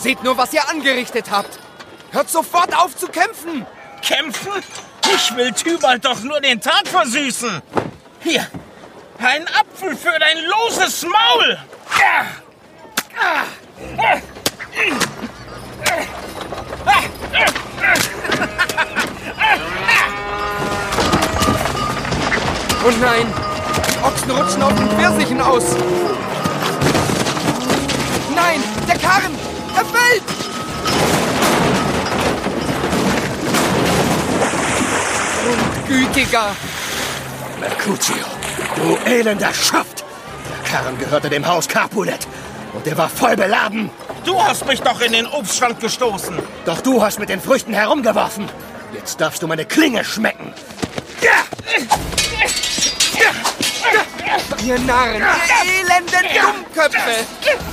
Seht nur, was ihr angerichtet habt. Hört sofort auf zu kämpfen. Kämpfen? Ich will Tybalt doch nur den Tag versüßen. Hier, ein Apfel für dein loses Maul. Oh nein, die Ochsen rutschen auf den Pfirsichen aus. Nein, der Karren, er fällt. Gütiger. Mercutio, du elender Schaft! Der Karren gehörte dem Haus Capulet und der war voll beladen. Du hast mich doch in den Obststand gestoßen. Doch du hast mit den Früchten herumgeworfen. Jetzt darfst du meine Klinge schmecken. Ihr Narren, ihr elenden Dummköpfe.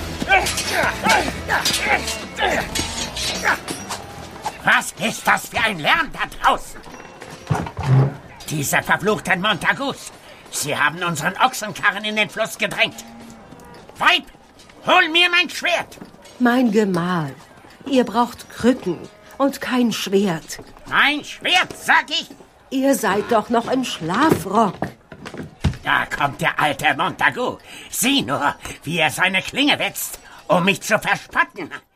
Was ist das für ein Lärm da draußen? Diese verfluchten Montagus. Sie haben unseren Ochsenkarren in den Fluss gedrängt. Weib, hol mir mein Schwert. Mein Gemahl, ihr braucht Krücken und kein Schwert. Mein Schwert, sag ich. Ihr seid doch noch im Schlafrock. Da kommt der alte Montagu. Sieh nur, wie er seine Klinge wetzt, um mich zu verspotten.